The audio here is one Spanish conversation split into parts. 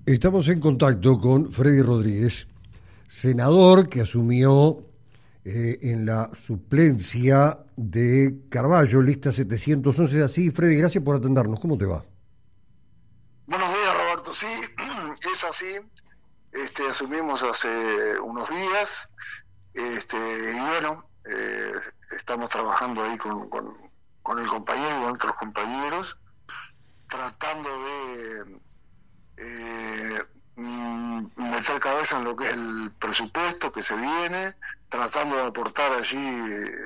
Estamos en contacto con Freddy Rodríguez, senador que asumió en la suplencia de Carballo, lista 711. Así, Freddy, gracias por atendernos. ¿Cómo te va? Buenos días, Roberto. Sí, es así. Asumimos hace unos días y bueno, estamos trabajando ahí con el compañero y con otros compañeros, tratando de meter cabeza en lo que es el presupuesto que se viene, tratando de aportar allí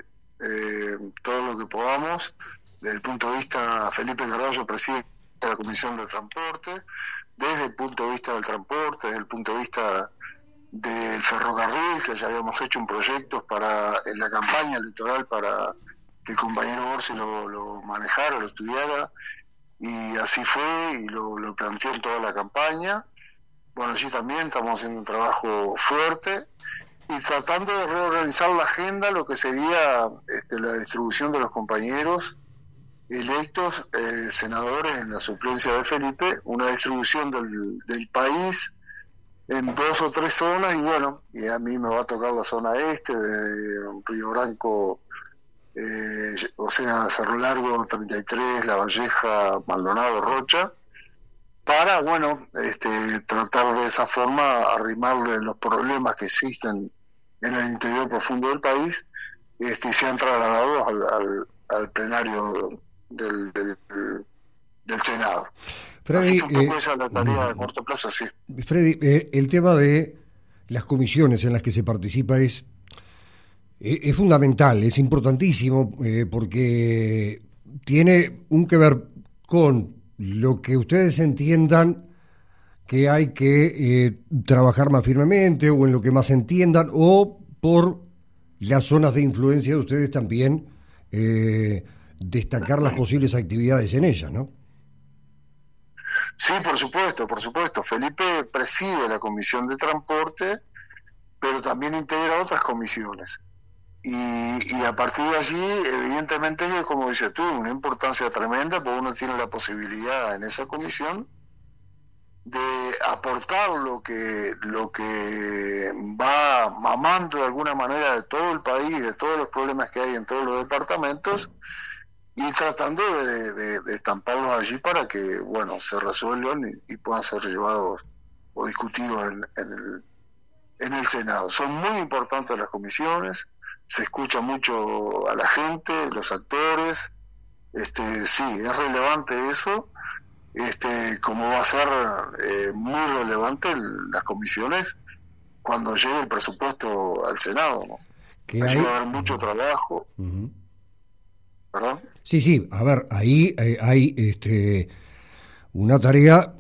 todo lo que podamos. Desde el punto de vista, Felipe Carballo, presidente de la Comisión de Transporte, desde el punto de vista del transporte, desde el punto de vista del ferrocarril, que ya habíamos hecho un proyecto en la campaña electoral para que el compañero Orsi lo manejara, lo estudiara, y así fue, y lo planteó en toda la campaña. Bueno, allí también estamos haciendo un trabajo fuerte y tratando de reorganizar la agenda, lo que sería la distribución de los compañeros electos, senadores en la suplencia de Felipe, una distribución del país en 2 o 3 zonas, y bueno, y a mí me va a tocar la zona este, de Río Branco, o sea, Cerro Largo, 33, La Valleja, Maldonado, Rocha, para, bueno, tratar de esa forma arrimarle los problemas que existen en el interior profundo del país, y sean trasladados al plenario del Senado. Freddy, así que un poco esa es la tarea de corto plazo, sí. Freddy, el tema de las comisiones en las que se participa es fundamental, es importantísimo, porque tiene un que ver con lo que ustedes entiendan que hay que trabajar más firmemente, o en lo que más entiendan, o por las zonas de influencia de ustedes también, destacar las posibles actividades en ellas, ¿no? Sí, por supuesto, por supuesto. Felipe preside la Comisión de Transporte, pero también integra otras comisiones. Y a partir de allí, evidentemente, como dices tú, una importancia tremenda, porque uno tiene la posibilidad en esa comisión de aportar lo que va mamando de alguna manera de todo el país, de todos los problemas que hay en todos los departamentos, y tratando de estamparlos allí para que, bueno, se resuelvan y puedan ser llevados o discutidos en el Senado. Son muy importantes las comisiones, se escucha mucho a la gente, los actores, sí, es relevante eso, como va a ser muy relevante las comisiones cuando llegue el presupuesto al Senado, ¿no? Allí va a haber mucho trabajo. Uh-huh. ¿Perdón? Sí, a ver, ahí hay una tarea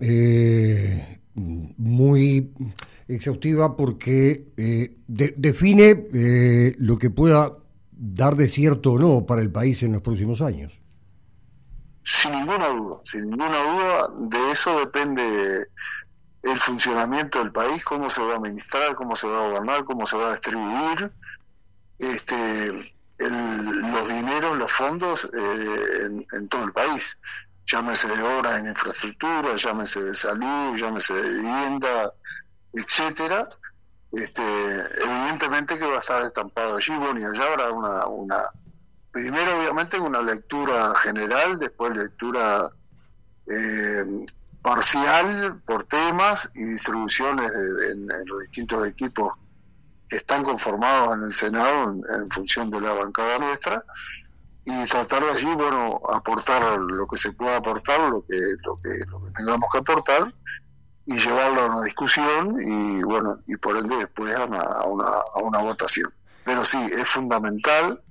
muy exhaustiva, porque define lo que pueda dar de cierto o no para el país en los próximos años. Sin ninguna duda, de eso depende el funcionamiento del país, cómo se va a administrar, cómo se va a gobernar, cómo se va a distribuir los dineros, los fondos en todo el país, llámese de obras en infraestructura, llámese de salud, llámese de vivienda, etcétera. Evidentemente que va a estar estampado allí. Bueno, y allá habrá primero obviamente una lectura general, después lectura parcial por temas y distribuciones en los distintos equipos que están conformados en el Senado en función de la bancada nuestra, y tratar de allí, bueno, aportar lo que se pueda aportar, lo que tengamos que aportar, y llevarlo a una discusión y, bueno, y por ende después a una votación. Pero sí, es fundamental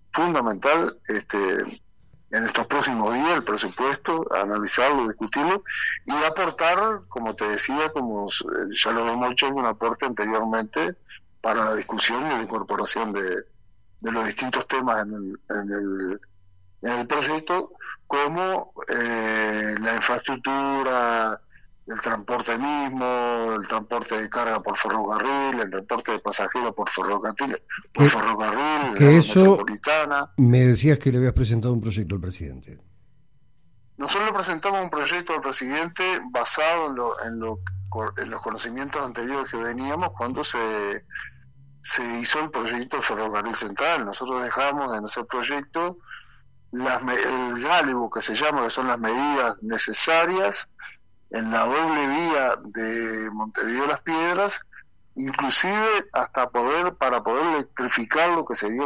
en estos próximos días el presupuesto, analizarlo, discutirlo y aportar, como te decía, como ya lo hemos hecho un aporte anteriormente, para la discusión y la incorporación de los distintos temas en el proyecto, como la infraestructura, el transporte mismo, el transporte de carga por ferrocarril, el transporte de pasajeros por ferrocarril, que la eso metropolitana. Me decías que le habías presentado un proyecto al presidente. Nosotros le presentamos un proyecto al presidente basado en los conocimientos anteriores que veníamos cuando se hizo el proyecto del Ferrocarril Central. Nosotros dejamos en ese proyecto el gálibo, que se llama, que son las medidas necesarias en la doble vía de Montevideo Las Piedras, inclusive hasta para poder electrificar lo que sería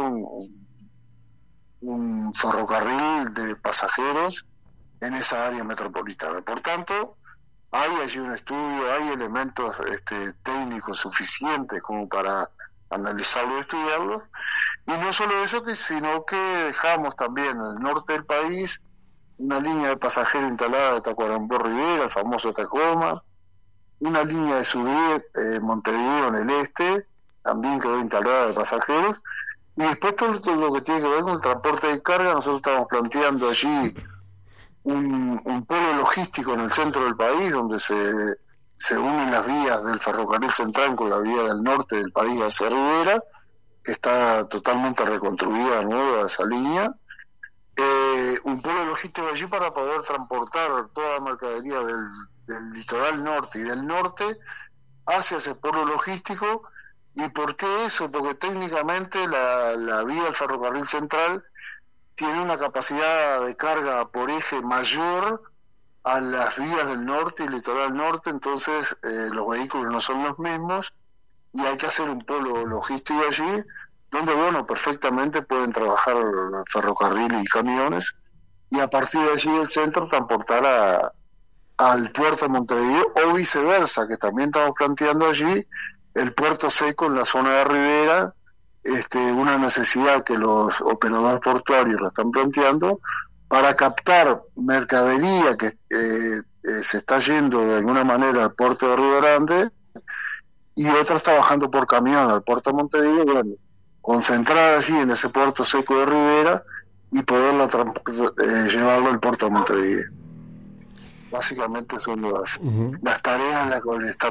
un ferrocarril de pasajeros en esa área metropolitana. Por tanto, hay allí un estudio, hay elementos técnicos suficientes como para analizarlo y estudiarlo, y no solo eso, sino que dejamos también en el norte del país una línea de pasajeros instalada de Tacuarembó Rivera, el famoso Tacoma, una línea de Sudriet Montevideo en el este, también quedó instalada de pasajeros, y después todo lo que tiene que ver con el transporte de carga. Nosotros estamos planteando allí un polo logístico en el centro del país, donde se unen las vías del Ferrocarril Central con la vía del norte del país hacia Rivera, que está totalmente reconstruida, nueva esa línea. Un polo logístico allí para poder transportar toda la mercadería del litoral norte y del norte hacia ese polo logístico. ¿Y por qué eso? Porque técnicamente la vía del Ferrocarril Central tiene una capacidad de carga por eje mayor a las vías del norte y litoral norte, entonces los vehículos no son los mismos y hay que hacer un polo logístico allí donde, bueno, perfectamente pueden trabajar ferrocarriles y camiones, y a partir de allí del centro transportar al puerto de Montevideo, o viceversa, que también estamos planteando allí el puerto seco en la zona de Rivera, una necesidad que los operadores portuarios lo están planteando para captar mercadería que se está yendo de alguna manera al puerto de Río Grande y otras trabajando por camión al puerto de Montevideo, bueno, concentrar allí en ese puerto seco de Rivera y poderla llevarlo al puerto de Montevideo. Básicamente son las tareas en las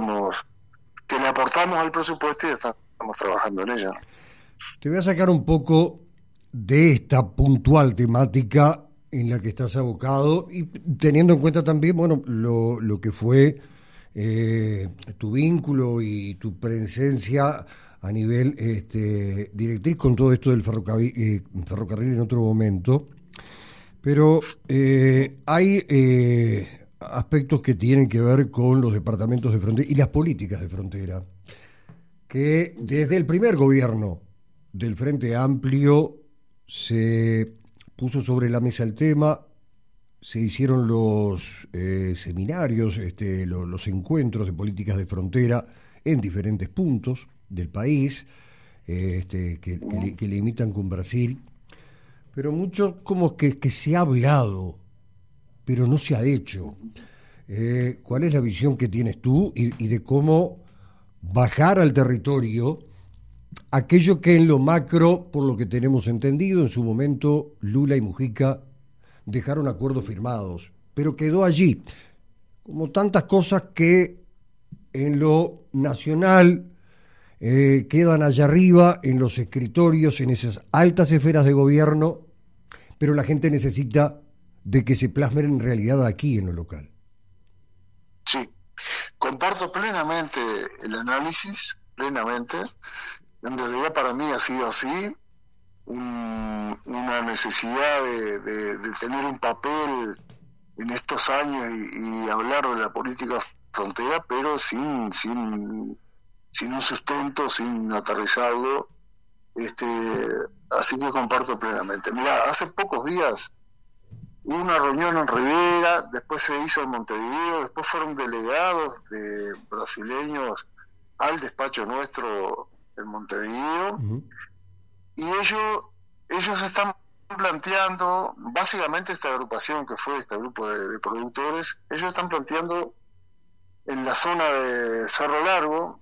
que le aportamos al presupuesto y estamos trabajando en ellas. Te voy a sacar un poco de esta puntual temática en la que estás abocado y teniendo en cuenta también, bueno, lo que fue tu vínculo y tu presencia a nivel directriz con todo esto del ferrocarril en otro momento, pero hay aspectos que tienen que ver con los departamentos de frontera y las políticas de frontera, que desde el primer gobierno del Frente Amplio se puso sobre la mesa el tema, se hicieron los seminarios, los encuentros de políticas de frontera en diferentes puntos del país, que limitan con Brasil, pero mucho como que se ha hablado, pero no se ha hecho. ¿Cuál es la visión que tienes tú y de cómo bajar al territorio aquello que en lo macro, por lo que tenemos entendido, en su momento Lula y Mujica dejaron acuerdos firmados, pero quedó allí, como tantas cosas que en lo nacional quedan allá arriba, en los escritorios, en esas altas esferas de gobierno, pero la gente necesita de que se plasmen en realidad aquí, en lo local. Sí, comparto plenamente el análisis, plenamente. En realidad para mí ha sido así, una necesidad de tener un papel en estos años y hablar de la política frontera, pero sin un sustento, sin aterrizarlo, así que comparto plenamente. Mira, hace pocos días hubo una reunión en Rivera, después se hizo en Montevideo, después fueron delegados de brasileños al despacho nuestro en Montevideo, y ellos están planteando, básicamente esta agrupación que fue este grupo de productores, ellos están planteando en la zona de Cerro Largo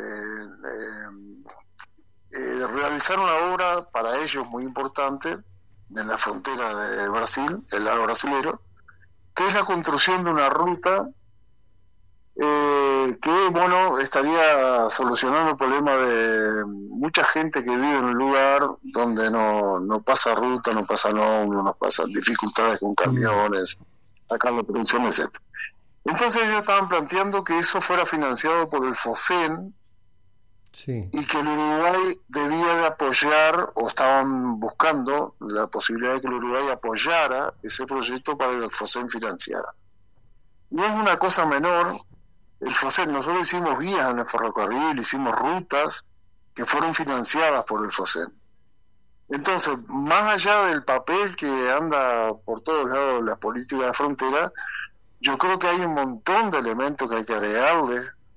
realizar una obra para ellos muy importante en la frontera de Brasil, el lado brasilero, que es la construcción de una ruta que, bueno, estaría solucionando el problema de mucha gente que vive en un lugar donde no pasa ruta, no pasa no pasan dificultades con camiones, sacar la producción, etc. Entonces ellos estaban planteando que eso fuera financiado por el FOSEN, sí, y que el Uruguay debía de apoyar, o estaban buscando la posibilidad de que el Uruguay apoyara ese proyecto para que el FOSEN financiara. No es una cosa menor, el FOSEN, nosotros hicimos vías en el ferrocarril, hicimos rutas que fueron financiadas por el FOSEN. Entonces, más allá del papel que anda por todos lados de la política de frontera, yo creo que hay un montón de elementos que hay que agregarle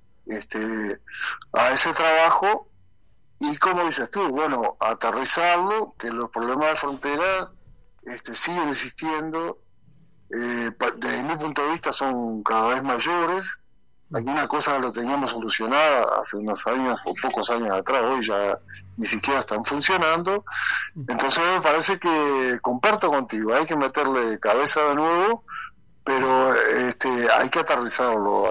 a ese trabajo, y como dices tú, bueno, aterrizarlo, que los problemas de frontera siguen existiendo, desde mi punto de vista son cada vez mayores. Algunas cosas lo teníamos solucionada hace unos años o pocos años atrás, hoy ya ni siquiera están funcionando. Entonces me parece que comparto contigo, hay que meterle cabeza de nuevo, pero hay que aterrizarlo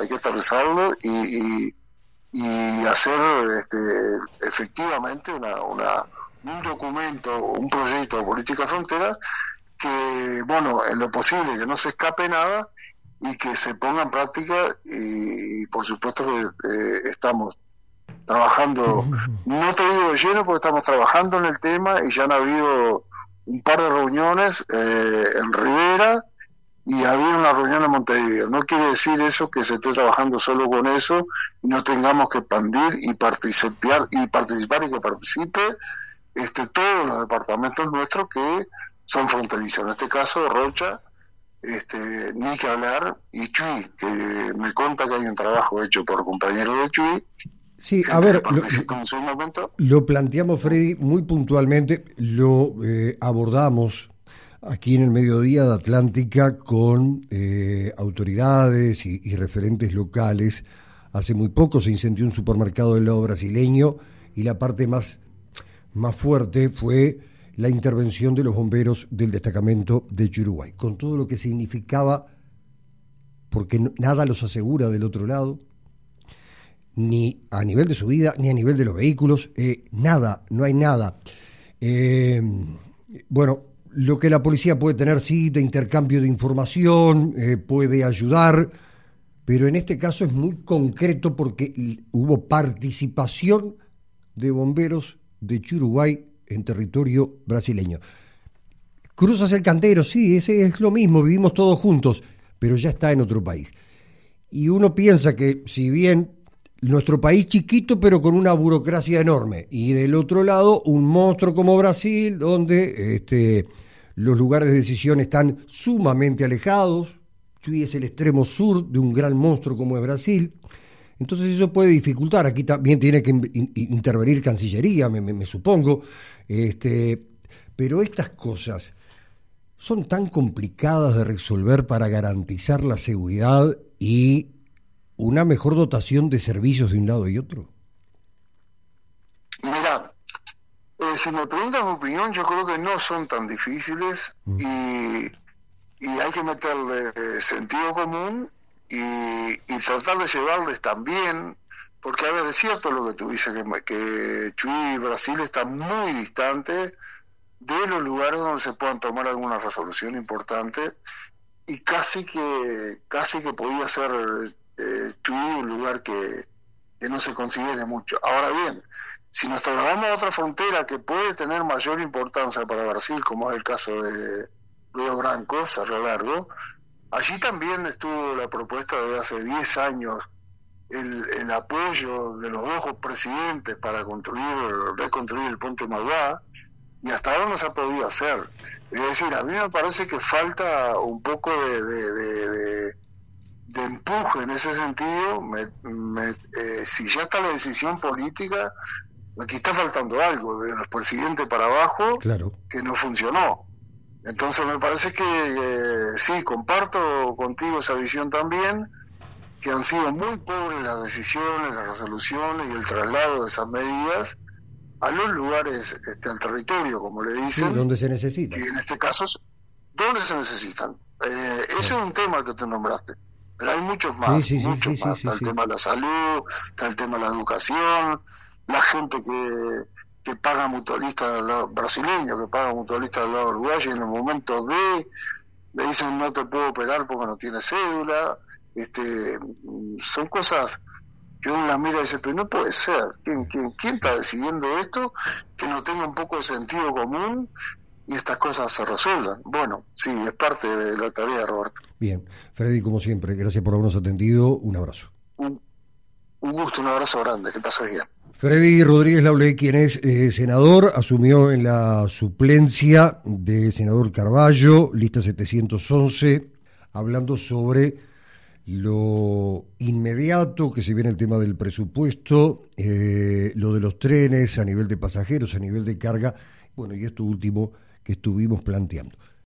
y hacer efectivamente un documento, un proyecto de política frontera que, bueno, en lo posible que no se escape nada y que se ponga en práctica, y por supuesto que estamos trabajando, no te digo de lleno porque estamos trabajando en el tema y ya han habido un par de reuniones en Rivera, y había una reunión en Montevideo. No quiere decir eso que se esté trabajando solo con eso y no tengamos que expandir y participar y que participe todos los departamentos nuestros que son fronterizos. En este caso, Rocha, ni que hablar, y Chuy, que me conta que hay un trabajo hecho por compañeros de Chuy. Sí, a ver, lo planteamos, Freddy, muy puntualmente, lo abordamos aquí en el mediodía de Atlántica con autoridades y referentes locales. Hace muy poco se incendió un supermercado del lado brasileño y la parte más fuerte fue la intervención de los bomberos del destacamento de Uruguay, con todo lo que significaba, porque nada los asegura del otro lado, ni a nivel de su vida, ni a nivel de los vehículos, nada, no hay nada. Bueno, lo que la policía puede tener, sí, de intercambio de información, puede ayudar, pero en este caso es muy concreto porque hubo participación de bomberos de Uruguay en territorio brasileño. Cruzas el Cantero, sí, ese es lo mismo, vivimos todos juntos, pero ya está en otro país. Y uno piensa que, si bien nuestro país chiquito, pero con una burocracia enorme, y del otro lado un monstruo como Brasil, donde los lugares de decisión están sumamente alejados. Chuy es el extremo sur de un gran monstruo como es Brasil. Entonces eso puede dificultar. Aquí también tiene que intervenir Cancillería, me supongo. Pero estas cosas son tan complicadas de resolver para garantizar la seguridad y una mejor dotación de servicios de un lado y otro. Mira, si me preguntan mi opinión, yo creo que no son tan difíciles, y hay que meterle sentido común y tratar de llevarles también, porque a ver, es cierto lo que tú dices, que Chuy y Brasil están muy distantes de los lugares donde se puedan tomar alguna resolución importante, y casi que podía ser Chuy un lugar que no se considere mucho. Ahora bien, si nos trasladamos a otra frontera que puede tener mayor importancia para Brasil, como es el caso de Río Branco, Cerro Largo, allí también estuvo la propuesta de hace 10 años, el apoyo de los dos presidentes para reconstruir el puente Malvá, y hasta ahora no se ha podido hacer. Es decir, a mí me parece que falta un poco de empuje en ese sentido. Si ya está la decisión política, aquí está faltando algo, de los presidentes para abajo, claro, que no funcionó. Entonces me parece que sí, comparto contigo esa visión también, que han sido muy pobres las decisiones, las resoluciones y el traslado de esas medidas a los lugares, al territorio, como le dicen. Sí, donde se necesitan. Y en este caso, ¿dónde se necesitan? Ese es un tema que tú nombraste, pero hay muchos más. Sí, está el tema de la salud, está el tema de la educación, la gente que paga mutualistas del lado brasileño, que paga mutualistas del lado uruguayo, y en el momento le dicen no te puedo operar porque no tienes cédula. Son cosas que uno las mira y dice, pero no puede ser, ¿quién está decidiendo esto? Que no tenga un poco de sentido común y estas cosas se resuelvan. Bueno, sí, es parte de la tarea, Roberto. Bien, Freddy, como siempre, gracias por habernos atendido, un abrazo. Un gusto, un abrazo grande, que pases bien. Freddy Rodríguez Laulé, quien es senador, asumió en la suplencia de senador Carballo, lista 711, hablando sobre lo inmediato que se viene el tema del presupuesto, lo de los trenes a nivel de pasajeros, a nivel de carga, bueno, y esto último que estuvimos planteando.